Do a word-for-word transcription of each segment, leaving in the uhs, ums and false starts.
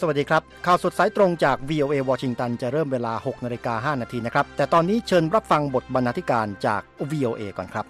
วัสดีครับข่าวสดสายตรงจาก วี โอ เอ วอชิงตันจะเริ่มเวลา หกนาฬิกาห้านาทีนะครับแต่ตอนนี้เชิญรับฟังบทบรรณาธิการจาก วี โอ เอ ก่อนครับ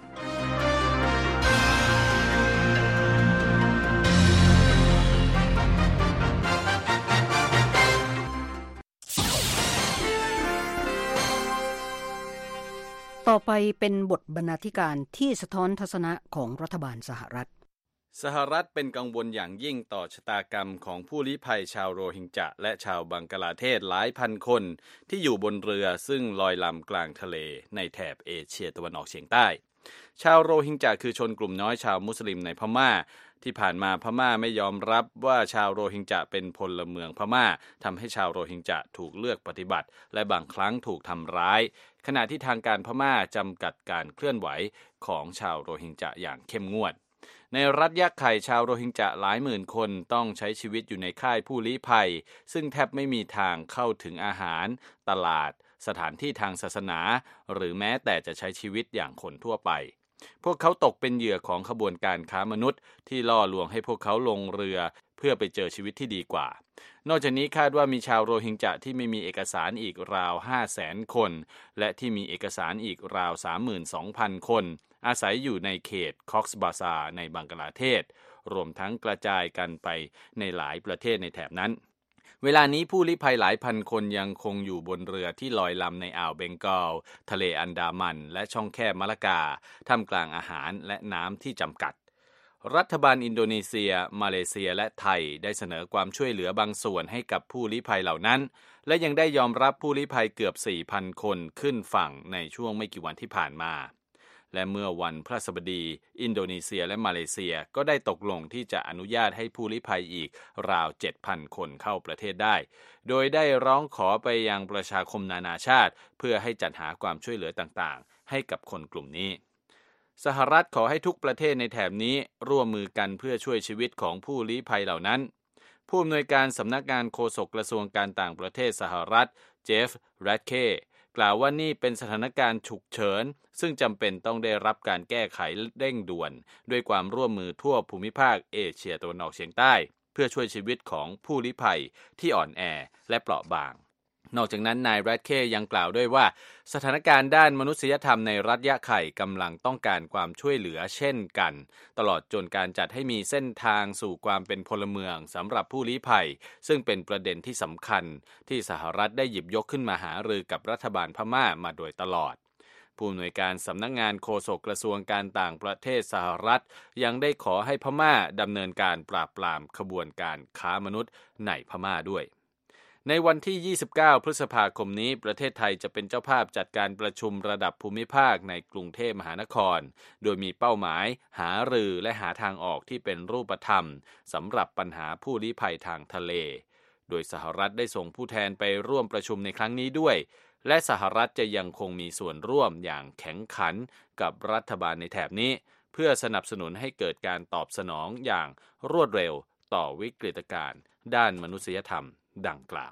ต่อไปเป็นบทบรรณาธิการที่สะท้อนทัศนะของรัฐบาลสหรัฐสหรัฐเป็นกังวลอย่างยิ่งต่อชะตากรรมของผู้ลี้ภัยชาวโรฮิงญะและชาวบังกลาเทศหลายพันคนที่อยู่บนเรือซึ่งลอยลำกลางทะเลในแถบเอเชียตะวันออกเฉียงใต้ชาวโรฮิงญะคือชนกลุ่มน้อยชาวมุสลิมในพม่าที่ผ่านมาพม่าไม่ยอมรับว่าชาวโรฮิงญะเป็นพลเมืองพม่าทำให้ชาวโรฮิงญะถูกเลือกปฏิบัติและบางครั้งถูกทำร้ายขณะที่ทางการพม่าจำกัดการเคลื่อนไหวของชาวโรฮิงญะอย่างเข้มงวดในรัฐยะไข่ชาวโรฮิงญะหลายหมื่นคนต้องใช้ชีวิตอยู่ในค่ายผู้ลี้ภัยซึ่งแทบไม่มีทางเข้าถึงอาหารตลาดสถานที่ทางศาสนาหรือแม้แต่จะใช้ชีวิตอย่างคนทั่วไปพวกเขาตกเป็นเหยื่อของขบวนการค้ามนุษย์ที่ล่อลวงให้พวกเขาลงเรือเพื่อไปเจอชีวิตที่ดีกว่านอกจากนี้คาดว่ามีชาวโรฮิงญะที่ไม่มีเอกสารอีกราว ห้าแสน คนและที่มีเอกสารอีกราว สามหมื่นสองพัน คนอาศัยอยู่ในเขตคอกซ์บาซาร์ในบังกลาเทศรวมทั้งกระจายกันไปในหลายประเทศในแถบนั้นเวลานี้ผู้ลี้ภัยหลายพันคนยังคงอยู่บนเรือที่ลอยลำในอ่าวเบงกอลทะเลอันดามันและช่องแคบมะละกาท่ามกลางอาหารและน้ำที่จำกัดรัฐบาลอินโดนีเซียมาเลเซียและไทยได้เสนอความช่วยเหลือบางส่วนให้กับผู้ลี้ภัยเหล่านั้นและยังได้ยอมรับผู้ลี้ภัยเกือบ สี่พัน คนขึ้นฝั่งในช่วงไม่กี่วันที่ผ่านมาและเมื่อวันพฤหัสบดีอินโดนีเซียและมาเลเซียก็ได้ตกลงที่จะอนุญาตให้ผู้ลี้ภัยอีกราว เจ็ดพัน คนเข้าประเทศได้โดยได้ร้องขอไปยังประชาคมนานาชาติเพื่อให้จัดหาความช่วยเหลือต่างๆให้กับคนกลุ่มนี้สหรัฐขอให้ทุกประเทศในแถบนี้ร่วมมือกันเพื่อช่วยชีวิตของผู้ลี้ภัยเหล่านั้นผู้อำนวยการสำนักงานโฆษกกระทรวงการต่างประเทศสหรัฐเจฟแรดเคกล่าวว่านี่เป็นสถานการณ์ฉุกเฉินซึ่งจำเป็นต้องได้รับการแก้ไขเร่งด่วนด้วยความร่วมมือทั่วภูมิภาคเอเชียตะวันออกเฉียงใต้เพื่อช่วยชีวิตของผู้ลี้ภัยที่อ่อนแอและเปราะบางนอกจากนั้นนายแรดเคยังกล่าวด้วยว่าสถานการณ์ด้านมนุษยธรรมในรัฐยะไข่กำลังต้องการความช่วยเหลือเช่นกันตลอดจนการจัดให้มีเส้นทางสู่ความเป็นพลเมืองสำหรับผู้ลี้ภัยซึ่งเป็นประเด็นที่สำคัญที่สหรัฐได้หยิบยกขึ้นมาหารือกับรัฐบาลพม่ามาโดยตลอดผู้อำนวยการสำนักงานโฆษกกระทรวงการต่างประเทศสหรัฐยังได้ขอให้พม่าดำเนินการปราบปรามขบวนการค้ามนุษย์ในพม่าด้วยในวันที่ยี่สิบเก้าพฤษภาคมนี้ประเทศไทยจะเป็นเจ้าภาพจัดการประชุมระดับภูมิภาคในกรุงเทพมหานครโดยมีเป้าหมายหารือและหาทางออกที่เป็นรูปธรรมสำหรับปัญหาผู้ลี้ภัยทางทะเลโดยสหรัฐได้ส่งผู้แทนไปร่วมประชุมในครั้งนี้ด้วยและสหรัฐจะยังคงมีส่วนร่วมอย่างแข็งขันกับรัฐบาลในแถบนี้เพื่อสนับสนุนให้เกิดการตอบสนองอย่างรวดเร็วต่อวิกฤตการณ์ด้านมนุษยธรรมดังกล่าว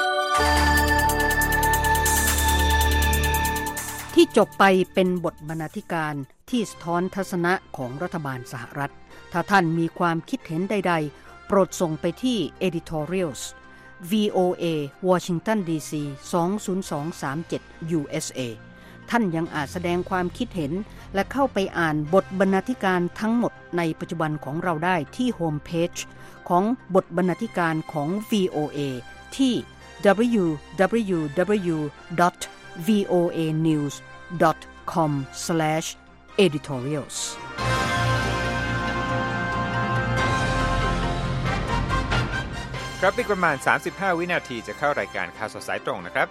ที่จบไปเป็นบทบรรณาธิการที่สะท้อนทัศนะของรัฐบาลสหรัฐถ้าท่านมีความคิดเห็นใดๆโปรดส่งไปที่ editorials วี โอ เอ Washington ดี ซี สอง ศูนย์ สอง สาม เจ็ด ยู เอส เอ ท่านยังอาจแสดงความคิดเห็นและเข้าไปอ่านบทบรรณาธิการทั้งหมดในปัจจุบันของเราได้ที่โฮมเพจของบทบรรณาธิการของ วี โอ เอ ที่ ดับเบิลยู ดับเบิลยู ดับเบิลยู ดอท วี โอ เอ นิวส์ ดอท คอม สแลช เอดิทอเรียลส์ครับอีกประมาณสามสิบห้าวินาทีจะเข้ารายการข่าวสดสายตรงนะครับ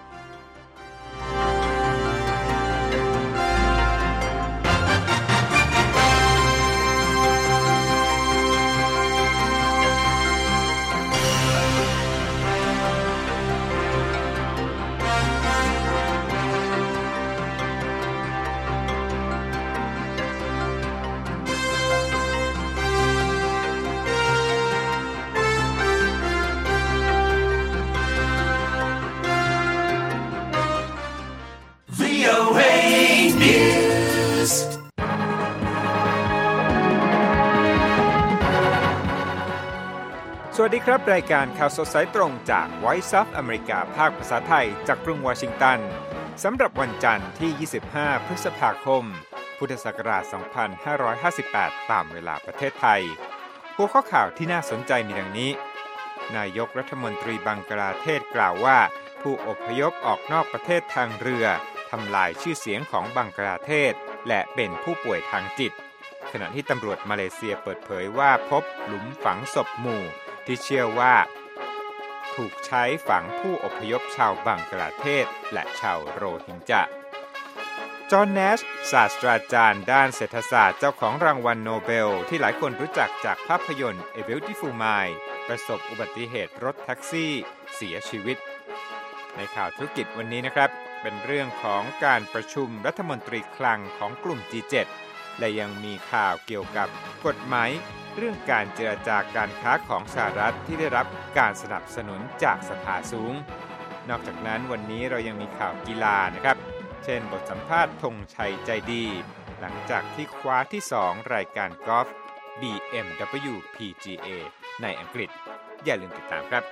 วัสดีครับรายการข่าวสดสายตรงจาก Voice of America ภาคภาษาไทยจากกรุงวอชิงตันสำหรับวันจันทร์ที่ยี่สิบห้าพฤษภาคมพุทธศักราชสองพันห้าร้อยห้าสิบแปดตามเวลาประเทศไทยหัวข้อข่าวที่น่าสนใจมีดังนี้นายกรัฐมนตรีบังกลาเทศกล่าวว่าผู้อพยพออกนอกประเทศทางเรือทำลายชื่อเสียงของบังกลาเทศและเป็นผู้ป่วยทางจิตขณะที่ตำรวจมาเลเซียเปิดเผยว่าพบหลุมฝังศพหมู่ที่เชื่อว่าถูกใช้ฝังผู้อพยพชาวบังกลาเทศและชาวโรฮิงญาจอห์นแนชศาสตราจารย์ด้านเศรษฐศาสตร์เจ้าของรางวัลโนเบลที่หลายคนรู้จักจากภาพยนตร์ A Beautiful Mind ประสบอุบัติเหตุรถแท็กซี่เสียชีวิตในข่าวธุรกิจวันนี้นะครับเป็นเรื่องของการประชุมรัฐมนตรีคลังของกลุ่ม จี เจ็ด และยังมีข่าวเกี่ยวกับกฎหมายเรื่องการเจรจาการค้าของสหรัฐที่ได้รับการสนับสนุนจากสภาสูงนอกจากนั้นวันนี้เรายังมีข่าวกีฬานะครับเช่นบทสัมภาษณ์ธงชัยใจดีหลังจากที่คว้าที่สองรายการกอล์ฟ บี เอ็ม ดับเบิลยู พี จี เอ ในอังกฤษอย่าลืมติดตามครับ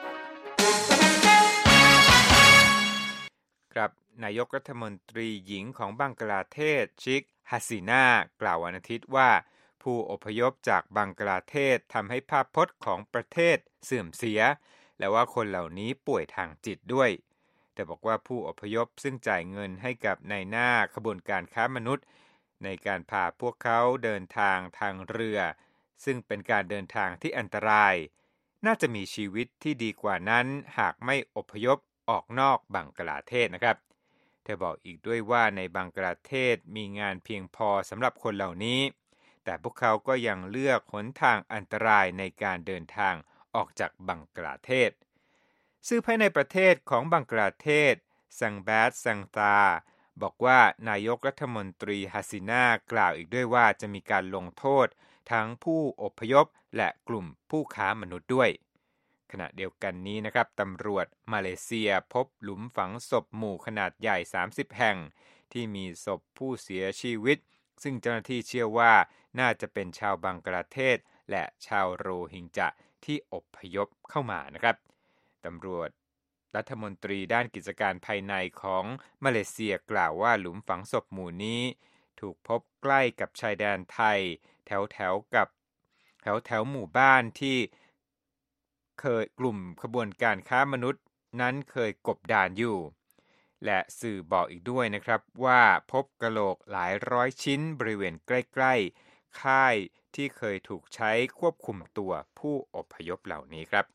ครับนายกรัฐมนตรีหญิงของบังกลาเทศชิคฮัสซีนากล่าววันอาทิตย์ว่าผู้อพยพจากบังกลาเทศทำให้ภาพพจน์ของประเทศเสื่อมเสียและว่าคนเหล่านี้ป่วยทางจิตด้วยแต่บอกว่าผู้อพยพซึ่งจ่ายเงินให้กับนายหน้าขบวนการค้ามนุษย์ในการพาพวกเขาเดินทางทางเรือซึ่งเป็นการเดินทางที่อันตรายน่าจะมีชีวิตที่ดีกว่านั้นหากไม่อพยพออกนอกบังกลาเทศนะครับเธอบอกอีกด้วยว่าในบังกลาเทศมีงานเพียงพอสำหรับคนเหล่านี้แต่พวกเขาก็ยังเลือกหนทางอันตรายในการเดินทางออกจากบังกลาเทศสื่อภายในประเทศของบังกลาเทศซังแบดซังตาบอกว่านายกรัฐมนตรีฮัสซีนากล่าวอีกด้วยว่าจะมีการลงโทษทั้งผู้อพยพและกลุ่มผู้ค้ามนุษย์ด้วยขณะเดียวกันนี้นะครับตำรวจมาเลเซียพบหลุมฝังศพหมู่ขนาดใหญ่สามสิบแห่งที่มีศพผู้เสียชีวิตซึ่งเจ้าหน้าที่เชื่อว่าน่าจะเป็นชาวบังกลาเทศและชาวโรฮิงญาที่อพยพเข้ามานะครับตำรวจรัฐมนตรีด้านกิจการภายในของมาเลเซียกล่าวว่าหลุมฝังศพหมู่นี้ถูกพบใกล้กับชายแดนไทยแถวแถวกับแถวแถวหมู่บ้านที่เคยกลุ่มขบวนการค้ามนุษย์นั้นเคยกบดานอยู่และสื่อบอกอีกด้วยนะครับว่าพบกะโหลกหลายร้อยชิ้นบริเวณใกล้ๆค่ายที่เคยถูกใช้ควบคุมตัวผู้อพยพเหล่านี้ครับ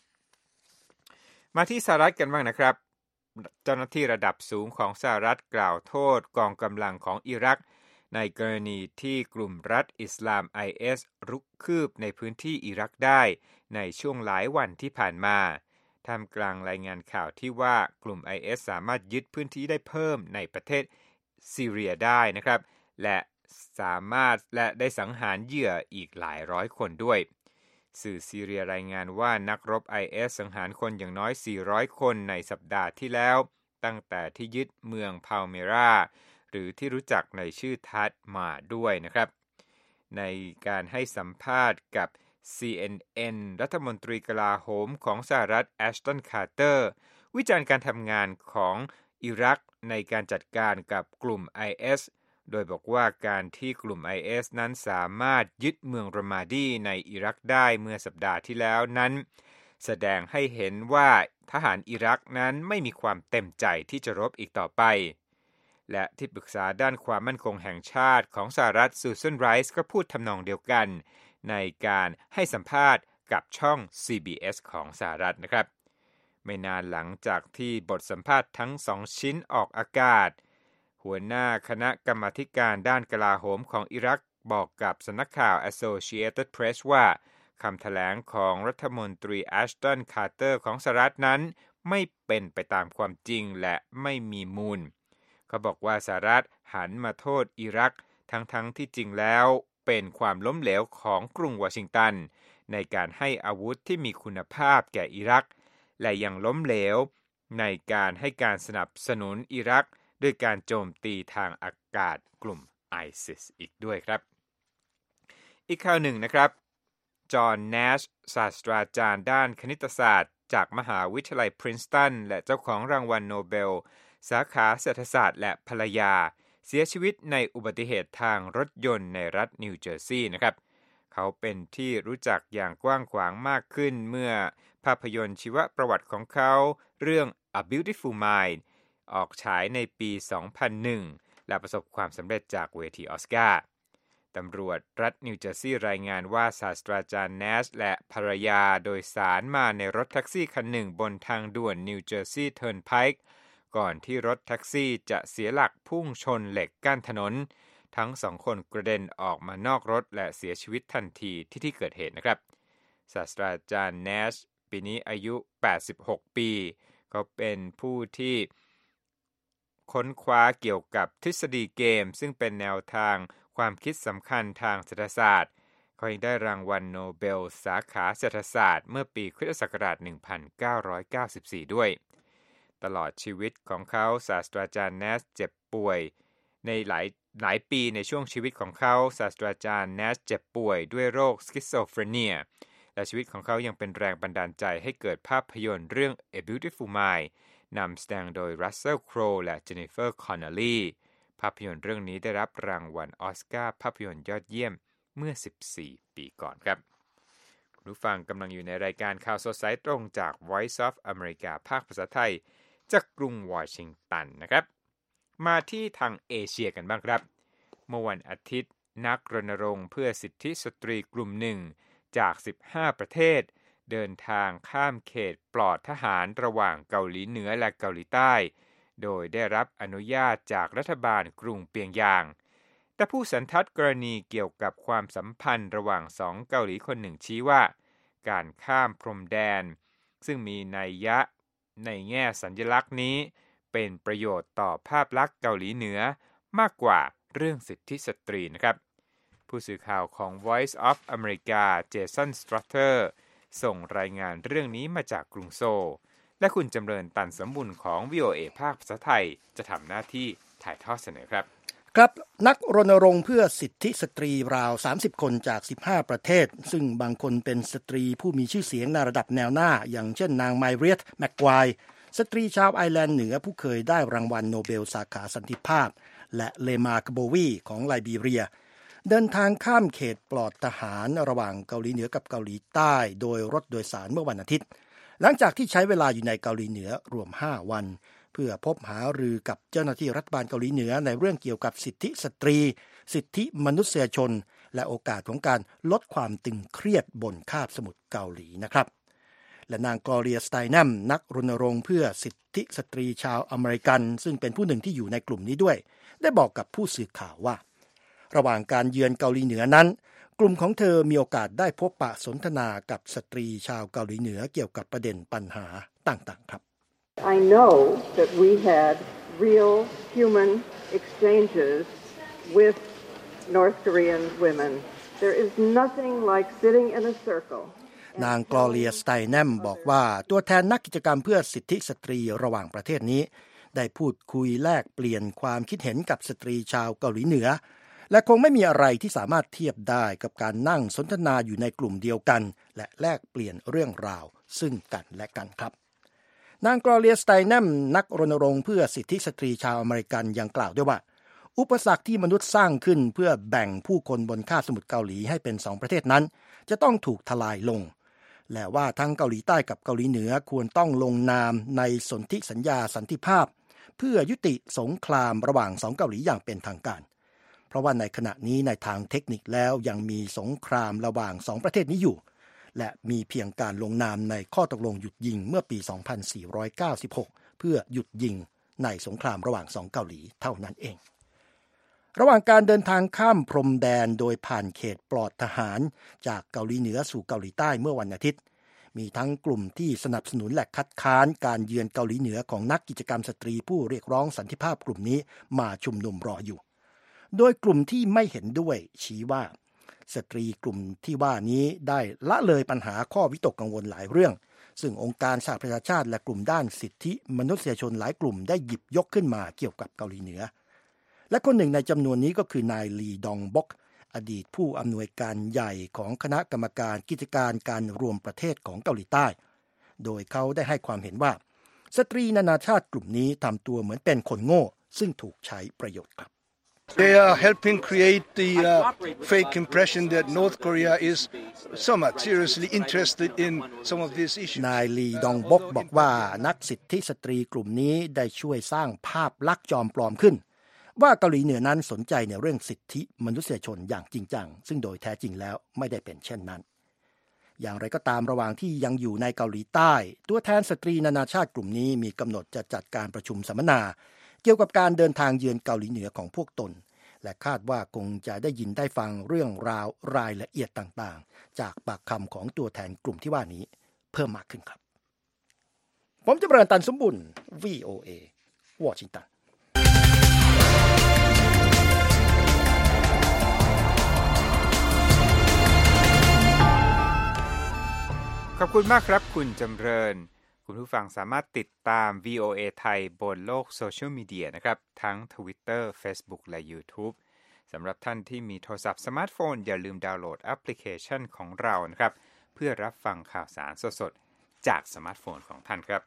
มาที่สหรัฐกันบ้างนะครับเจ้าหน้าที่ระดับสูงของสหรัฐกล่าวโทษกองกำลังของอิรักในกรณีที่กลุ่มรัฐอิสลาม ไอ เอส รุกคืบในพื้นที่อิรักได้ในช่วงหลายวันที่ผ่านมาท่ามกลางรายงานข่าวที่ว่ากลุ่ม ไอ เอส สามารถยึดพื้นที่ได้เพิ่มในประเทศซีเรียได้นะครับและสามารถและได้สังหารเหยื่ออีกหลายร้อยคนด้วยสื่อซีเรียรายงานว่านักรบ ไอ เอส สังหารคนอย่างน้อยสี่ร้อยคนในสัปดาห์ที่แล้วตั้งแต่ที่ยึดเมืองพาลเมราหรือที่รู้จักในชื่อทัดมาด้วยนะครับในการให้สัมภาษณ์กับ ซี เอ็น เอ็น รัฐมนตรีกลาโหมของสหรัฐแอชตันคาร์เตอร์วิจารณ์การทำงานของอิรักในการจัดการกับกลุ่ม ไอ เอส โดยบอกว่าการที่กลุ่ม ไอ เอส นั้นสามารถยึดเมืองรามาดีในอิรักได้เมื่อสัปดาห์ที่แล้วนั้นแสดงให้เห็นว่าทหารอิรักนั้นไม่มีความเต็มใจที่จะรบอีกต่อไปและที่ปรึกษาด้านความมั่นคงแห่งชาติของสหรัฐซูซานไรส์ก็พูดทำนองเดียวกันในการให้สัมภาษณ์กับช่อง ซี บี เอส ของสหรัฐนะครับไม่นานหลังจากที่บทสัมภาษณ์ทั้งสองชิ้นออกอากาศหัวหน้าคณะกรรมาธิการด้านกลาโหมของอิรักบอกกับสำนักข่าว Associated Press ว่าคำแถลงของรัฐมนตรีแอชตันคาร์เตอร์ของสหรัฐนั้นไม่เป็นไปตามความจริงและไม่มีมูลเขาบอกว่าสหรัฐหันมาโทษอิรักทั้งๆ ท, ที่จริงแล้วเป็นความล้มเหลวของกรุงวอชิงตันในการให้อาวุธที่มีคุณภาพแก่อิรักและยังล้มเหลวในการให้การสนับสนุนอิรักด้วยการโจมตีทางอากาศกลุ่ม ไอซิส อีกด้วยครับอีกข่าวหนึ่งนะครับจอห์น แนช ศาสตราจารย์ด้านคณิตศาสตร์จากมหาวิทยาลัยพรินสตันและเจ้าของรางวัลโนเบลสาขาเศรษฐศาสตร์และภรรยาเสียชีวิตในอุบัติเหตุทางรถยนต์ในรัฐนิวเจอร์ซีย์นะครับเขาเป็นที่รู้จักอย่างกว้างขวางมากขึ้นเมื่อภาพยนตร์ชีวประวัติของเขาเรื่อง A Beautiful Mind ออกฉายในปี สองพันหนึ่ง และประสบความสำเร็จจากเวทีออสการ์ตำรวจรัฐนิวเจอร์ซีย์รายงานว่าศาสตราจารย์แนชและภรรยาโดยสารมาในรถแท็กซี่คันหนึ่งบนทางด่วนนิวเจอร์ซีย์เทิร์นไพค์ก่อนที่รถแท็กซี่จะเสียหลักพุ่งชนเหล็กกั้นถนนทั้งสองคนกระเด็นออกมานอกรถและเสียชีวิตทันทีที่ที่เกิดเหตุนะครับศาสตราจารย์แนชปีนี้อายุแปดสิบหกปีเขาเป็นผู้ที่ค้นคว้าเกี่ยวกับทฤษฎีเกมซึ่งเป็นแนวทางความคิดสำคัญทางเศรษฐศาสตร์เขายังได้รางวัลโนเบลสาขาเศรษฐศาสตร์เมื่อปีคริสตศักราชหนึ่งพันเก้าร้อยเก้าสิบสี่ด้วยตลอดชีวิตของเขาศาสตราจารย์แนชเจ็บป่วยในหลายหลายปีในช่วงชีวิตของเขาศาสตราจารย์แนชเจ็บป่วยด้วยโรคสคิสโซเฟรเนียและชีวิตของเขายังเป็นแรงบันดาลใจให้เกิดภาพยนตร์เรื่อง A Beautiful Mind นำแสดงโดยรัสเซล โครว์และเจนนิเฟอร์ คอนเนลลีภาพยนตร์เรื่องนี้ได้รับรางวัลออสการ์ภาพยนตร์ยอดเยี่ยมเมื่อสิบสี่ปีก่อนครับคุณผู้ฟังกำลังอยู่ในรายการข่าวสดสายตรงจาก Voice of America ภาคภาษาไทยจากกรุงวอชิงตันนะครับมาที่ทางเอเชียกันบ้างครับเมื่อวันอาทิตย์นักรณรงค์เพื่อสิทธิสตรีกลุ่มหนึ่งจากสิบห้าประเทศเดินทางข้ามเขตปลอดทหารระหว่างเกาหลีเหนือและเกาหลีใต้โดยได้รับอนุญาตจากรัฐบาลกรุงเปียงยางแต่ผู้สันทัดกรณีเกี่ยวกับความสัมพันธ์ระหว่างสองเกาหลีคนหนึ่งชี้ว่าการข้ามพรมแดนซึ่งมีนัยยะในแง่สัญลักษณ์นี้เป็นประโยชน์ต่อภาพลักษณ์เกาหลีเหนือมากกว่าเรื่องสิทธิสตรีนะครับผู้สื่อข่าวของ Voice of America เจสัน สตรัตเตอร์ส่งรายงานเรื่องนี้มาจากกรุงโซลและคุณจำเริญตันสมบุญของ วี โอ เอ ภาคภาษาไทยจะทำหน้าที่ถ่ายทอดเสนอครับครับนักรณรงค์เพื่อสิทธิสตรีราวสามสิบคนจากสิบห้าประเทศซึ่งบางคนเป็นสตรีผู้มีชื่อเสียงในระดับแนวหน้าอย่างเช่นนางไมเรียต แมคไกวร์สตรีชาวไอร์แลนด์เหนือผู้เคยได้รางวัลโนเบลสาขาสันติภาพและเลมา กโบวีของไลบีเรียเดินทางข้ามเขตปลอดทหารระหว่างเกาหลีเหนือกับเกาหลีใต้โดยรถโดยสารเมื่อวันอาทิตย์หลังจากที่ใช้เวลาอยู่ในเกาหลีเหนือรวมห้าวันเพื่อพบหารือกับเจ้าหน้าที่รัฐบาลเกาหลีเหนือในเรื่องเกี่ยวกับสิทธิสตรีสิทธิมนุษยชนและโอกาสของการลดความตึงเครียดบนคาบสมุทรเกาหลีนะครับและนางกลอเรีย สไตแนมนักรณรงค์เพื่อสิทธิสตรีชาวอเมริกันซึ่งเป็นผู้หนึ่งที่อยู่ในกลุ่มนี้ด้วยได้บอกกับผู้สื่อข่าวว่าระหว่างการเยือนเกาหลีเหนือนั้นกลุ่มของเธอมีโอกาสได้พบปะสนทนากับสตรีชาวเกาหลีเหนือเกี่ยวกับประเด็นปัญหาต่างๆครับ I know that we had real human exchanges with North Korean women. There is nothing like sitting in a circle. นางกลอเรีย สไตแนมบอกว่าตัวแทนนักกิจกรรมเพื่อสิทธิสตรีระหว่างประเทศนี้ได้พูดคุยแลกเปลี่ยนความคิดเห็นกับสตรีชาวเกาหลีเหนือและคงไม่มีอะไรที่สามารถเทียบได้กับการนั่งสนทนาอยู่ในกลุ่มเดียวกันและแลกเปลี่ยนเรื่องราวซึ่งกันและกันครับนางกลอเรีย สไตแนมนักรณรงค์เพื่อสิทธิสตรีชาวอเมริกันยังกล่าวด้วยว่าอุปสรรคที่มนุษย์สร้างขึ้นเพื่อแบ่งผู้คนบนคาบสมุทรเกาหลีให้เป็นสองประเทศนั้นจะต้องถูกทลายลงและว่าทั้งเกาหลีใต้กับเกาหลีเหนือควรต้องลงนามในสนธิสัญญาสันติภาพเพื่อยุติสงครามระหว่างสองเกาหลีอย่างเป็นทางการเพราะว่าในขณะนี้ในทางเทคนิคแล้วยังมีสงครามระหว่างสองประเทศนี้อยู่และมีเพียงการลงนามในข้อตกลงหยุดยิงเมื่อปีสองพันสี่ร้อยเก้าสิบหกเพื่อหยุดยิงในสงครามระหว่างสองเกาหลีเท่านั้นเองระหว่างการเดินทางข้ามพรมแดนโดยผ่านเขตปลอดทหารจากเกาหลีเหนือสู่เกาหลีใต้เมื่อวันอาทิตย์มีทั้งกลุ่มที่สนับสนุนและคัดค้านการเยือนเกาหลีเหนือของนักกิจกรรมสตรีผู้เรียกร้องสันติภาพกลุ่มนี้มาชุมนุมรออยู่โดยกลุ่มที่ไม่เห็นด้วยชี้ว่าสตรีกลุ่มที่ว่านี้ได้ละเลยปัญหาข้อวิตกกังวลหลายเรื่องซึ่งองค์การสหประชาชาติและกลุ่มด้านสิทธิมนุษยชนหลายกลุ่มได้หยิบยกขึ้นมาเกี่ยวกับเกาหลีเหนือและคนหนึ่งในจำนวนนี้ก็คือนายลีดองบ็อกอดีตผู้อำนวยการใหญ่ของคณะกรรมการกิจการการรวมประเทศของเกาหลีใต้โดยเขาได้ให้ความเห็นว่าสตรีนานาชาติกลุ่มนี้ทำตัวเหมือนเป็นคนโง่ซึ่งถูกใช้ประโยชน์ครับ They are helping create the uh, fake impression that North Korea is somewhat seriously interested in some of these issues. นายลีดองบกบอกว่านักสิทธิสตรีกลุ่มนี้ได้ช่วยสร้างภาพลักษณ์จอมปลอมขึ้นว่าเกาหลีเหนือนั้นสนใจในเรื่องสิทธิมนุษยชนอย่างจริงจังซึ่งโดยแท้จริงแล้วไม่ได้เป็นเช่นนั้นอย่างไรก็ตามระหว่างที่ยังอยู่ในเกาหลีใต้ตัวแทนสตรีนานาชาติกลุ่มนี้มีกำหนดจะจัดการประชุมสัมมนาเกี่ยวกับการเดินทางเยือนเกาหลีเหนือของพวกตนและคาดว่าคงจะได้ยินได้ฟังเรื่องราวรายละเอียดต่างๆจากปากคำของตัวแทนกลุ่มที่ว่านี้เพิ่มมากขึ้นครับผมจำเริญตันสมบุญ วี โอ เอ วอชิงตันขอบคุณมากครับคุณจำเริญคุณผู้ฟังสามารถติดตาม วี โอ เอ ไทยบนโลกโซเชียลมีเดียนะครับทั้ง Twitter Facebook และ YouTube สำหรับท่านที่มีโทรศัพท์สมาร์ทโฟนอย่าลืมดาวน์โหลดแอปพลิเคชันของเรานะครับเพื่อรับฟังข่าวสารสดๆจากสมาร์ทโฟนของท่านครับ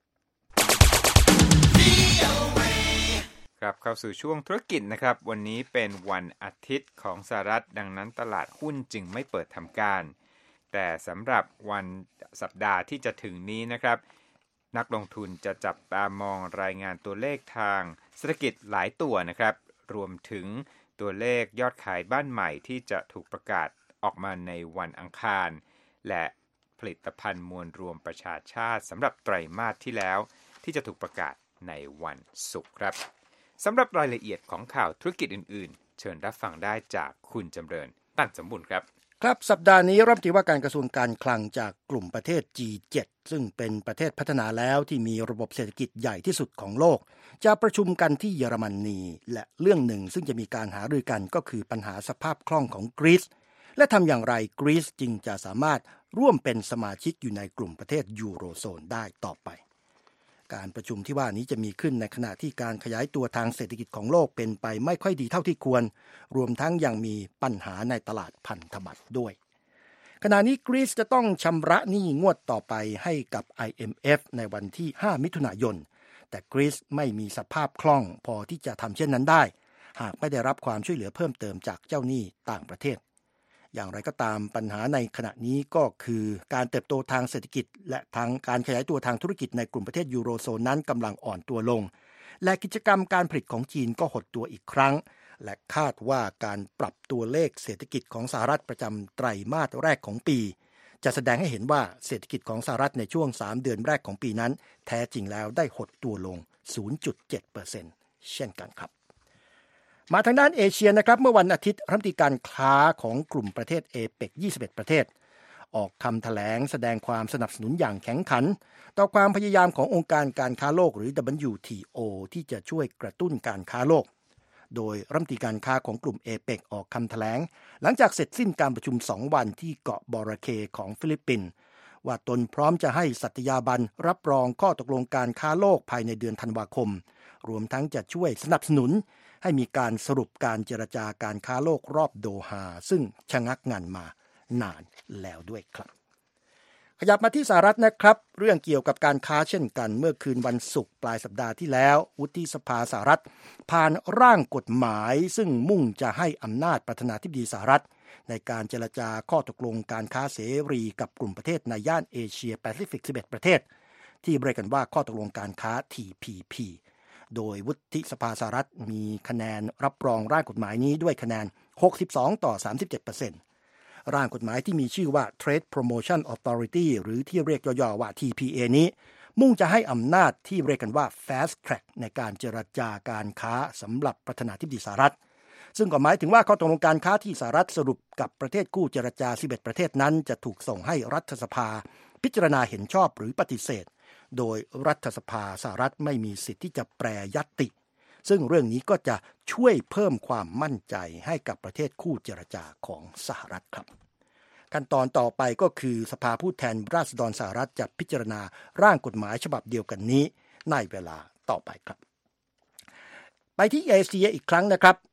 ครับเข้าสู่ช่วงธุรกิจนะครับวันนี้เป็นวันอาทิตย์ของสหรัฐดังนั้นตลาดหุ้นจึงไม่เปิดทำการแต่สำหรับวันสัปดาห์ที่จะถึงนี้นะครับนักลงทุนจะจับตามองรายงานตัวเลขทางเศรษฐกิจหลายตัวนะครับรวมถึงตัวเลขยอดขายบ้านใหม่ที่จะถูกประกาศออกมาในวันอังคารและผลิตภัณฑ์มวลรวมประชาชาติสำหรับไตรมาสที่แล้วที่จะถูกประกาศในวันศุกร์ครับสำหรับรายละเอียดของข่าวธุรกิจอื่นๆเชิญรับฟังได้จากคุณจำเริญตั้นสมบูรณ์ครับครับสัปดาห์นี้รัฐมนตรีว่าการกระทรวงการคลังจากกลุ่มประเทศ จี เจ็ด ซึ่งเป็นประเทศพัฒนาแล้วที่มีระบบเศรษฐกิจใหญ่ที่สุดของโลกจะประชุมกันที่เยอรมนีและเรื่องหนึ่งซึ่งจะมีการหารือกันก็คือปัญหาสภาพคล่องของกรีซและทำอย่างไรกรีซจึงจะสามารถร่วมเป็นสมาชิกอยู่ในกลุ่มประเทศยูโรโซนได้ต่อไปการประชุมที่ว่านี้จะมีขึ้นในขณะที่การขยายตัวทางเศรษฐกิจของโลกเป็นไปไม่ค่อยดีเท่าที่ควรรวมทั้งยังมีปัญหาในตลาดพันธบัตรด้วยขณะนี้กรีซจะต้องชำระหนี้งวดต่อไปให้กับ ไอ เอ็ม เอฟ ในวันที่ห้ามิถุนายนแต่กรีซไม่มีสภาพคล่องพอที่จะทำเช่นนั้นได้หากไม่ได้รับความช่วยเหลือเพิ่มเติมจากเจ้าหนี้ต่างประเทศอย่างไรก็ตามปัญหาในขณะนี้ก็คือการเติบโตทางเศรษฐกิจและทางการขยายตัวทางธุรกิจในกลุ่มประเทศยูโรโซนนั้นกำลังอ่อนตัวลงและกิจกรรมการผลิตของจีนก็หดตัวอีกครั้งและคาดว่าการปรับตัวเลขเศรษฐกิจของสหรัฐประจำไตรมาสแรกของปีจะแสดงให้เห็นว่าเศรษฐกิจของสหรัฐในช่วงสามเดือนแรกของปีนั้นแท้จริงแล้วได้หดตัวลง ศูนย์จุดเจ็ดเปอร์เซ็นต์ เช่นกันครับมาทางด้านเอเชียนะครับเมื่อวันอาทิตย์รัฐมนตรีการค้าของกลุ่มประเทศ เอเปก ยี่สิบเอ็ด ประเทศออกคำแถลงแสดงความสนับสนุนอย่างแข็งขันต่อความพยายามขององค์การการค้าโลกหรือ ดับเบิลยู ที โอ ที่จะช่วยกระตุ้นการค้าโลกโดยรัฐมนตรีการค้าของกลุ่ม เอเปก ออกคำแถลงหลังจากเสร็จสิ้นการประชุมสองวันที่เกาะบอราเคของฟิลิปปินส์ว่าตนพร้อมจะให้สัตยาบันรับรองข้อตกลงการค้าโลกภายในเดือนธันวาคมรวมทั้งจะช่วยสนับสนุนให้มีการสรุปการเจรจาการค้าโลกรอบโดฮาซึ่งชะงักงันมานานแล้วด้วยครับขยับมาที่สหรัฐนะครับเรื่องเกี่ยวกับการค้าเช่นกันเมื่อคืนวันศุกร์ปลายสัปดาห์ที่แล้ววุฒิสภาสหรัฐผ่านร่างกฎหมายซึ่งมุ่งจะให้อำนาจประธานาธิบดีสหรัฐในการเจรจาข้อตกลงการค้าเสรีกับกลุ่มประเทศในย่านเอเชียแปซิฟิกสิบเอ็ดประเทศที่เรียกกันว่าข้อตกลงการค้า ที พี พี โดยวุฒิสภาสหรัฐมีคะแนนรับรองร่างกฎหมายนี้ด้วยคะแนนหกสิบสองต่อสามสิบเจ็ดเปอร์เซ็นต์ ร่างกฎหมายที่มีชื่อว่า Trade Promotion Authority หรือที่เรียกย่อๆว่า ที พี เอ นี้มุ่งจะให้อำนาจที่เรียกกันว่า Fast Track ในการเจรจาการค้าสำหรับประธานาธิบดีสหรัฐซึ่งก็หมายถึงว่าข้อตกลงการค้าที่สหรัฐสรุปกับประเทศคู่เจรจาสิบเอ็ดประเทศนั้นจะถูกส่งให้รัฐสภาพิจารณาเห็นชอบหรือปฏิเสธโดยรัฐสภาสหรัฐไม่มีสิทธิ์ที่จะแปรยติซึ่งเรื่องนี้ก็จะช่วยเพิ่มความมั่นใจให้กับประเทศคู่เจรจาของสหรัฐครับขั้นตอนต่อไปก็คือสภาผู้แทนราษฎรสหรัฐจะพิจารณาร่างกฎหมายฉบับเดียวกันนี้ในเวลาต่อไปครับไปที่เอเชียอีกครั้งนะครับ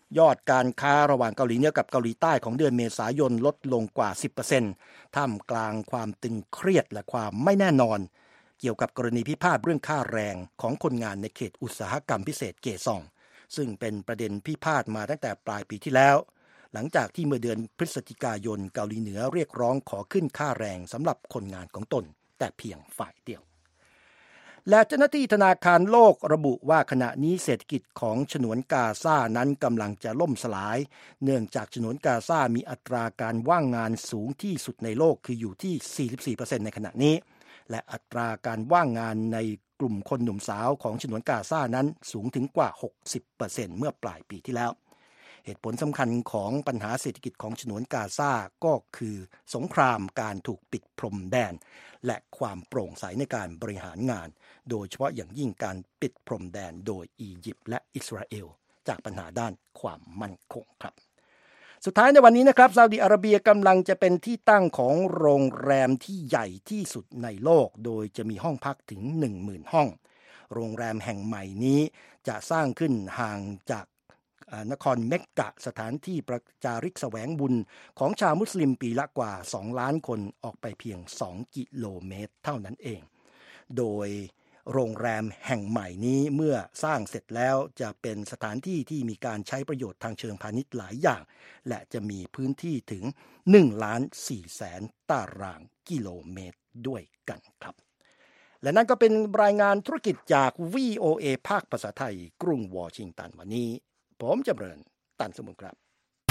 ยอดการค้าระหว่างเกาหลีเหนือกับเกาหลีใต้ของเดือนเมษายนลดลงกว่า สิบเปอร์เซ็นต์ ท่ามกลางความตึงเครียดและความไม่แน่นอนเกี่ยวกับกรณีพิพาทเรื่องค่าแรงของคนงานในเขตอุตสาหกรรมพิเศษเกซองซึ่งเป็นประเด็นพิพาทมาตั้งแต่ปลายปีที่แล้วหลังจากที่เมื่อเดือนพฤศจิกายนเกาหลีเหนือเรียกร้องขอขึ้นค่าแรงสำหรับคนงานของตนแต่เพียงฝ่ายเดียวและเจ้าหน้าที่ธนาคารโลกระบุว่าขณะนี้เศรษฐกิจของฉนวนกาซานั้นกำลังจะล่มสลายเนื่องจากฉนวนกาซามีอัตราการว่างงานสูงที่สุดในโลกคืออยู่ที่ สี่สิบสี่เปอร์เซ็นต์ ในขณะนี้และอัตราการว่างงานในกลุ่มคนหนุ่มสาวของฉนวนกาซานั้นสูงถึงกว่า หกสิบเปอร์เซ็นต์ เมื่อปลายปีที่แล้วเหตุผลสำคัญของปัญหาเศรษฐกิจของฉนวนกาซาก็คือสงครามการถูกปิดพรมแดนและความโปร่งใสในการบริหารงานโดยเฉพาะอย่างยิ่งการปิดพรมแดนโดยอียิปต์และอิสราเอลจากปัญหาด้านความมั่นคงครับสุดท้ายในวันนี้นะครับซาอุดิอาระเบียกำลังจะเป็นที่ตั้งของโรงแรมที่ใหญ่ที่สุดในโลกโดยจะมีห้องพักถึง หนึ่งหมื่น ห้องโรงแรมแห่งใหม่นี้จะสร้างขึ้นห่างจากนครเมกกะสถานที่ประจาริกแสวงบุญของชาวมุสลิมปีละกว่าสองล้านคนออกไปเพียงสองกิโลเมตรเท่านั้นเองโดยโรงแรมแห่งใหม่นี้เมื่อสร้างเสร็จแล้วจะเป็นสถานที่ที่มีการใช้ประโยชน์ทางเชิงพาณิชย์หลายอย่างและจะมีพื้นที่ถึง หนึ่งล้านสี่แสน ตารางกิโลเมตรด้วยกันครับและนั่นก็เป็นรายงานธุรกิจจาก วี โอ เอ ภาคภาษาไทยกรุงวอชิงตันวันนี้ผมจำเริญตันสมุนครับ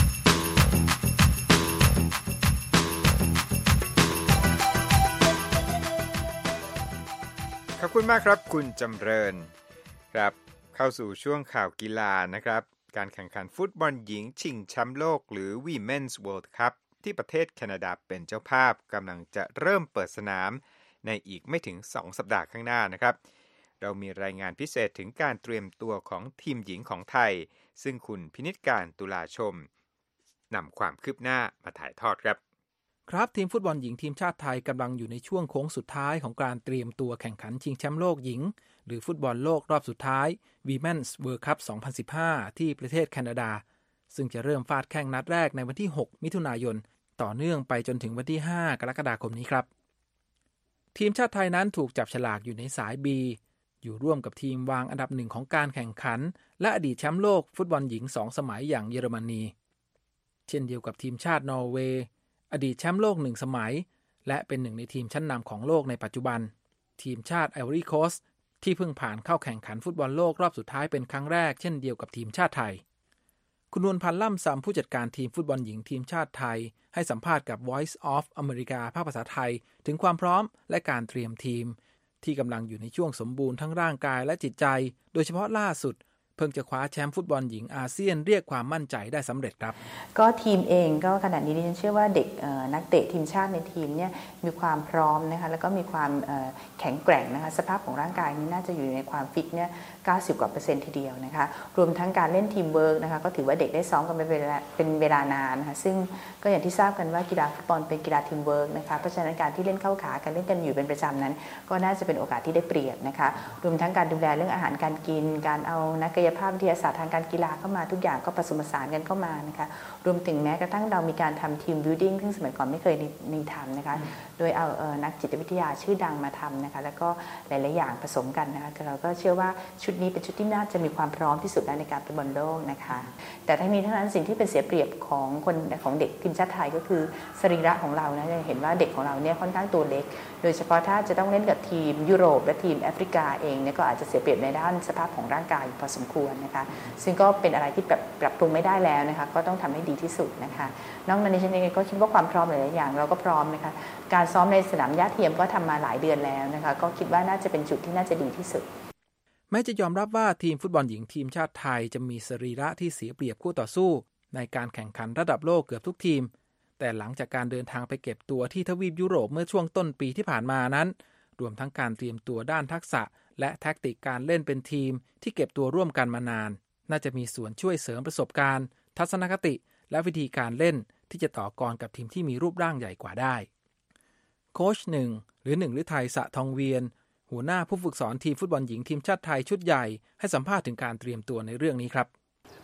ขอบคุณมากครับคุณจำเริญครับเข้าสู่ช่วงข่าวกีฬานะครับการแข่งขันฟุตบอลหญิงชิงแชมป์โลกหรือ Women's World Cup ที่ประเทศแคนาดาเป็นเจ้าภาพกำลังจะเริ่มเปิดสนามในอีกไม่ถึงสองสัปดาห์ข้างหน้านะครับเรามีรายงานพิเศษถึงการเตรียมตัวของทีมหญิงของไทยซึ่งคุณพินิจการตุลาชมนำความคืบหน้ามาถ่ายทอดครับครับทีมฟุตบอลหญิงทีมชาติไทยกำลังอยู่ในช่วงโค้งสุดท้ายของการเตรียมตัวแข่งขันชิงแชมป์โลกหญิงหรือฟุตบอลโลกรอบสุดท้าย Women's World Cup สองพันสิบห้าที่ประเทศแคนาดาซึ่งจะเริ่มฟาดแข่งนัดแรกในวันที่หกมิถุนายนต่อเนื่องไปจนถึงวันที่ห้ากรกฎาคมนี้ครับทีมชาติไทยนั้นถูกจับฉลากอยู่ในสาย B อยู่ร่วมกับทีมวางอันดับหนึ่งของการแข่งขันและอดีตแชมป์โลกฟุตบอลหญิงสองสมัยอย่างเยอรมนีเช่นเดียวกับทีมชาตินอร์เวย์อดีตแชมป์โลกหนึ่งสมัยและเป็นหนึ่งในทีมชั้นนำของโลกในปัจจุบันทีมชาติไอวอรี่โคสต์ที่เพิ่งผ่านเข้าแข่งขันฟุตบอลโลกรอบสุดท้ายเป็นครั้งแรกเช่นเดียวกับทีมชาติไทยคุณนวลพันธ์ล่ำซำผู้จัดการทีมฟุตบอลหญิงทีมชาติไทยให้สัมภาษณ์กับ Voice of America ภาคภาษาไทยถึงความพร้อมและการเตรียมทีมที่กำลังอยู่ในช่วงสมบูรณ์ทั้งร่างกายและจิตใจโดยเฉพาะล่าสุดเพิ่งจะคว้าแชมป์ฟุตบอลหญิงอาเซียนเรียกความมั่นใจได้สำเร็จครับก็ทีมเองก็ขณะนี้ดิฉันเชื่อว่าเด็กนักเตะทีมชาติในทีมเนี่ยมีความพร้อมนะคะแล้วก็มีความแข็งแกร่งนะคะสภาพของร่างกายนี้น่าจะอยู่ในความฟิตเนี่ยเก้าสิบกว่าเปอร์เซ็นต์ทีเดียวนะคะรวมทั้งการเล่นทีมเวิร์กนะคะก็ถือว่าเด็กได้ซ้อมกันเป็นเวลาเป็นเวลานานนะคะซึ่งก็อย่างที่ทราบกันว่ากีฬาฟุตบอลเป็นกีฬาทีมเวิร์กนะคะเพราะฉะนั้นการที่เล่นเข้าขากันเล่นกันอยู่เป็นประจำนั้นก็น่าจะเป็นโอกาสที่ได้เปรียบนะคะรวมทั้งการดูแลเรื่องอาหารการกินการเอานักกายภาพวิทยาศาสตร์ทางการกีฬาเข้ามาทุกอย่างก็ผสมผสานกันเข้ามานะคะรวมถึงแม้กระทั่งเรามีการทำทีมบิลดิ้งซึ่งสมัยก่อนไม่เคยมีทำนะคะโดยเอาเอ่อนักจิตวิทยาชื่อดังมาทำนะคะแล้วก็หลายๆอย่างผสมกันนะคะเราก็เชื่อว่าชุดนี้เป็นชุดที่น่าจะมีความพร้อมที่สุดในการเป็นบอลโลกนะคะแต่ทั้งนี้ทั้งนั้นสิ่งที่เป็นเสียเปรียบของคนของเด็กทีมชาติไทยก็คือสรีระของเรานะจะเห็นว่าเด็กของเราเนี่ยค่อนข้างตัวเล็กโดยเฉพาะถ้าจะต้องเล่นกับทีมยุโรปและทีมแอฟริกาเองเนี่ยก็อาจจะเสียเปรียบในด้านสภาพของร่างกายพอสมควรนะคะซึ่งก็เป็นอะไรที่แบบปรับปรุงไม่ได้แล้วนะคะก็ต้องทำให้ดีที่สุดนะคะนอกจากนี้ฉันเองก็คิดว่าความพร้อมหลายๆอย่างเราก็พร้อมนะคะการซ้อมในสนามหญ้าเทียมก็ทำมาหลายเดือนแล้วนะคะก็คิดว่าน่าจะเป็นจุดที่น่าจะดีที่สุดแม้จะยอมรับว่าทีมฟุตบอลหญิงทีมชาติไทยจะมีสรีระที่เสียเปรียบคู่ต่อสู้ในการแข่งขันระดับโลกเกือบทุกทีมแต่หลังจากการเดินทางไปเก็บตัวที่ทวีปยุโรปเมื่อช่วงต้นปีที่ผ่านมานั้นรวมทั้งการเตรียมตัวด้านทักษะและแทคติกการเล่นเป็นทีมที่เก็บตัวร่วมกันมานานน่าจะมีส่วนช่วยเสริมประสบการณ์ทัศนคติและวิธีการเล่นที่จะต่อกรกับทีมที่มีรูปร่างใหญ่กว่าได้โค้ชหนึ่งหรือหนึ่งฤทัยสะทองเวียนหัวหน้าผู้ฝึกสอนทีมฟุตบอลหญิงทีมชาติไทยชุดใหญ่ให้สัมภาษณ์ถึงการเตรียมตัวในเรื่องนี้ครับ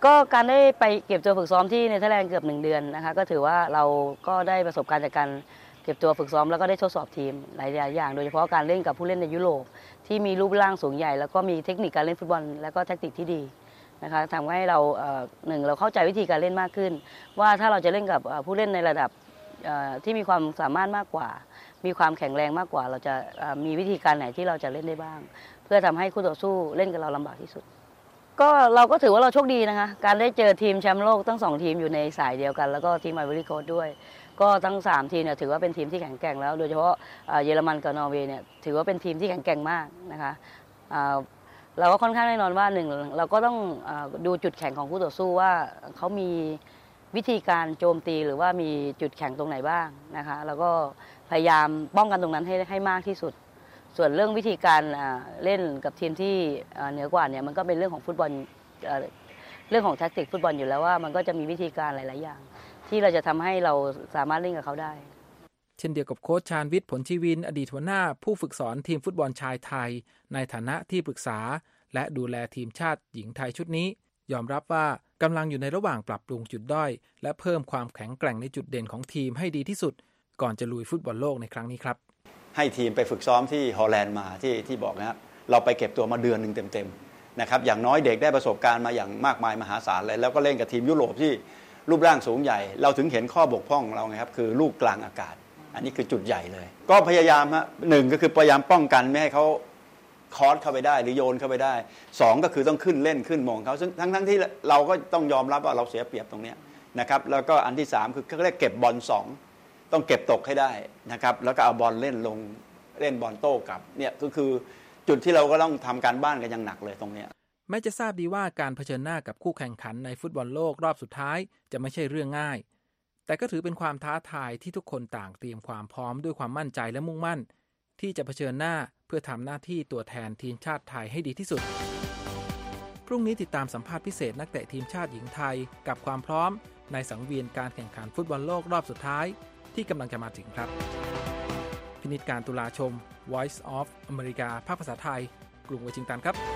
ก็การได้ไปเก็บตัวฝึกซ้อมที่เนเธอร์แลนด์เกือบหนึ่งเดือนนะคะก็ถือว่าเราก็ได้ประสบการณ์จากการเก็บตัวฝึกซ้อมแล้วก็ได้ทดสอบทีมหลายอย่างโดยเฉพาะการเล่นกับผู้เล่นในยุโรปที่มีรูปร่างสูงใหญ่แล้วก็มีเทคนิคการเล่นฟุตบอลแล้วก็แทคติกที่ดีนะคะทำให้เราหนึ่งเราเข้าใจวิธีการเล่นมากขึ้นว่าถ้าเราจะเล่นกับผู้เล่นในระดับที่มีความสามารถมากกว่ามีความแข็งแรงมากกว่าเราจะมีวิธีการไหนที่เราจะเล่นได้บ้างเพื่อทำให้คู่ต่อสู้เล่นกับเราลำบากที่สุดก็เราก็ถือว่าเราโชคดีนะคะการได้เจอทีมแชมป์โลกทั้งสองทีมอยู่ในสายเดียวกันแล้วก็ทีมไอวอรี่โคสต์ด้วยก็ทั้งสามทีมเนี่ยถือว่าเป็นทีมที่แข็งแกร่งแล้วโดยเฉพาะเยอรมันกับนอร์เวย์เนี่ยถือว่าเป็นทีมที่แข็งแกร่งมากนะคะเราก็ค่อนข้างแน่นอนว่าหนึ่งเราก็ต้องดูจุดแข็งของคู่ต่อสู้ว่าเขามีวิธีการโจมตีหรือว่ามีจุดแข็งตรงไหนบ้างนะคะแล้วก็พยายามป้องกันตรงนั้นให้ให้มากที่สุดส่วนเรื่องวิธีการเล่นกับทีมที่เหนือกว่าเนี่ยมันก็เป็นเรื่องของฟุตบอลเรื่องของแทคติกฟุตบอลอยู่แล้วว่ามันก็จะมีวิธีการหลายๆอย่างที่เราจะทำให้เราสามารถเล่นกับเขาได้เช่นเดียวกับโค้ชชาญวิทย์ผลชีวินอดีตหัวหน้าผู้ฝึกสอนทีมฟุตบอลชายไทยในฐานะที่ปรึกษาและดูแลทีมชาติหญิงไทยชุดนี้ยอมรับว่ากำลังอยู่ในระหว่างปรับปรุงจุดด้อยและเพิ่มความแข็งแกร่งในจุดเด่นของทีมให้ดีที่สุดก่อนจะลุยฟุตบอลโลกในครั้งนี้ครับให้ทีมไปฝึกซ้อมที่ฮอลแลนด์มาที่ที่บอกนะครับเราไปเก็บตัวมาเดือนนึงเต็มๆนะครับอย่างน้อยเด็กได้ประสบการณ์มาอย่างมากมายมหาศาลเลยแล้วก็เล่นกับทีมยุโรปที่รูปร่างสูงใหญ่เราถึงเห็นข้อบกพร่องของเราไงครับคือลูกกลางอากาศอันนี้คือจุดใหญ่เลยก็พยายามฮะหนึ่งก็คือพยายามป้องกันไม่ให้เขาคอสเข้าไปได้หรือโยนเข้าไปได้สองก็คือต้องขึ้นเล่นขึ้นมองเขาซึ่งทั้งทั้งที่เราก็ต้องยอมรับว่าเราเสียเปรียบตรงนี้นะครับแล้วก็อันที่สามคือเขาเรียกเก็บบอลสองต้องเก็บตกให้ได้นะครับแล้วก็เอาบอลเล่นลงเล่นบอลโต้กลับเนี่ยก็คือจุดที่เราก็ต้องทำการบ้านกันอย่างหนักเลยตรงนี้แม้จะทราบดีว่าการเผชิญหน้ากับคู่แข่งขันในฟุตบอลโลกรอบสุดท้ายจะไม่ใช่เรื่องง่ายแต่ก็ถือเป็นความท้าทายที่ทุกคนต่างเตรียมความพร้อมด้วยความมั่นใจและมุ่งมั่นที่จะเผชิญหน้าเพื่อทำหน้าที่ตัวแทนทีมชาติไทยให้ดีที่สุดพรุ่งนี้ติดตามสัมภาษณ์พิเศษนักเตะทีมชาติหญิงไทยกับความพร้อมในสังเวียนการแข่งขันฟุตบอลโลกรอบสุดท้ายที่กำลังจะมาถึงครับพินิจการตุลาชม Voice of America ภาคภาษาไทยกรุงวอชิงตันครับ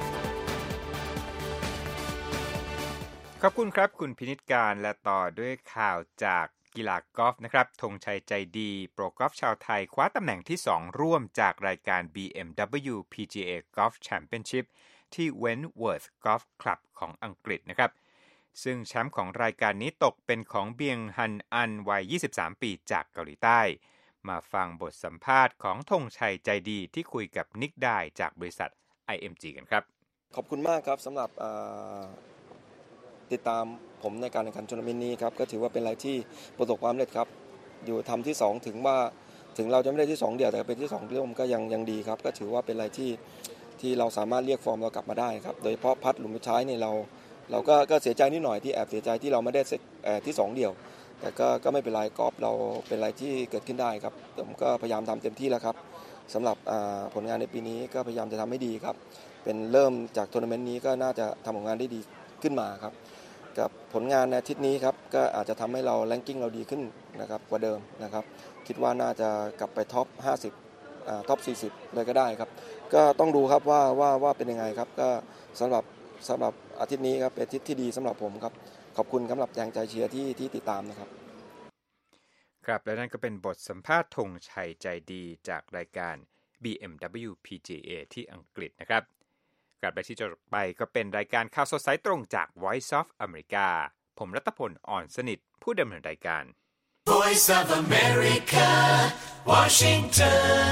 ขอบคุณครับคุณพินิจการและต่อด้วยข่าวจากกีฬากอล์ฟนะครับธงชัยใจดีโปรกอล์ฟชาวไทยคว้าตำแหน่งที่สองร่วมจากรายการ บี เอ็ม ดับเบิลยู พี จี เอ Golf Championship ที่ Wentworth Golf Club ของอังกฤษนะครับซึ่งแชมป์ของรายการนี้ตกเป็นของเบียงฮันอันวัยยี่สิบสามปีจากเกาหลีใต้มาฟังบทสัมภาษณ์ของธงชัยใจดีที่คุยกับนิกได้จากบริษัท ไอ เอ็ม จี กันครับขอบคุณมากครับสำหรับติดตามผมในการแข่งขันทัวร์นาเมนต์นี้ครับก็ถือว่าเป็นอะไรที่ประสบความสำเร็จครับอยู่ทำที่สองถึงว่าถึงเราจะไม่ได้ที่สองเดียวแต่เป็นที่สองร่วมก็ยังยังดีครับก็ถือว่าเป็นอะไรที่ที่เราสามารถเรียกฟอร์มเรากลับมาได้ครับโดยเฉพาะพัดหลุมสุดท้ายเนี่ยเราเราก็ก็เสียใจนิดหน่อยที่แอบเสียใจที่เราไม่ได้ที่สองเดียวแต่ก็ก็ไม่เป็นไรกอล์ฟเราเป็นอะไรที่เกิดขึ้นได้ครับผมก็พยายามทำเต็มที่แล้วครับสำหรับผลงานในปีนี้ก็พยายามจะทำให้ดีครับเป็นเริ่มจากทัวร์นาเมนต์นี้ก็น่าจะทำผลงานได้ดีขึ้นมาครับกับผลงานในอาทิตย์นี้ครับก็อาจจะทำให้เราแรงกิ้งเราดีขึ้นนะครับกว่าเดิมนะครับคิดว่าน่าจะกลับไปท็อปห้าสิบอ่าท็อปสี่สิบเลยก็ได้ครับก็ต้องดูครับว่าว่าว่าเป็นยังไงครับก็สำหรับสำหรับอาทิตย์นี้ครับเป็นอาทิตย์ที่ดีสำหรับผมครับขอบคุณสำหรับแรงใจเชียร์ที่ที่ติดตามนะครับครับและนั่นก็เป็นบทสัมภาษณ์ธงชัยใจดีจากรายการ บี เอ็ม ดับเบิลยู พี จี เอ ที่อังกฤษนะครับกลับไปที่จบไปก็เป็นรายการข่าวสดสายตรงจาก Voice of America ผมรัตพล อ่อนสนิทผู้ดำเนินรายการ Voice of America Washington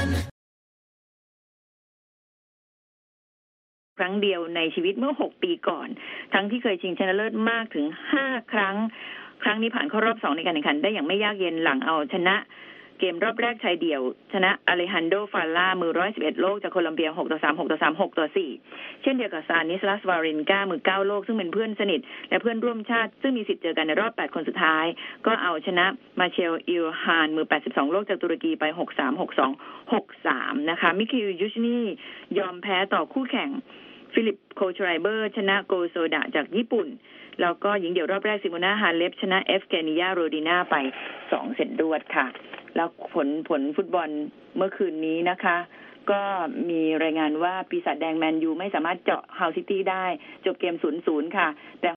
ครั้งเดียวในชีวิตเมื่อหกปีก่อนทั้งที่เคยชิงชนะเลิศมากถึงห้าครั้งครั้งนี้ผ่านเข้ารอบสองในการแข่งขันได้อย่างไม่ยากเย็นหลังเอาชนะเกมรอบแรกชายเดี่ยวชนะอเลฮันโดฟาล่ามือหนึ่งร้อยสิบเอ็ดโลกจากโคลัมเบียหกต่อสาม หกต่อสาม หกต่อสี่เช่นเดียวกับซานิสลัสวารินกามือเก้าโลกซึ่งเป็นเพื่อนสนิทและเพื่อนร่วมชาติซึ่งมีสิทธิ์เจอกันในรอบแปดคนสุดท้ายก็เอาชนะมาเชลอิลฮานมือแปดสิบสองโลกจากตุรกีไปหกสาม หกสอง หกสามนะคะมิคิวยูชนียอมแพ้ต่อคู่แข่งฟิลิปโคชไรเบอร์ชนะโกโซดะจากญี่ปุ่นแล้วก็หญิงเดี่ยวรอบแรกซิโมนาฮาเลฟชนะเอฟเกเนียโรดินาไปสองเซตรวดค่ะแล้วผลผลฟุตบอลเมื่อคืนนี้นะคะก็มีรายงานว่าปีศาจแดงแมนยูไม่สามารถเจาะฮาวซิตี้ได้จบเกม ศูนย์ศูนย์ ค่ะแต่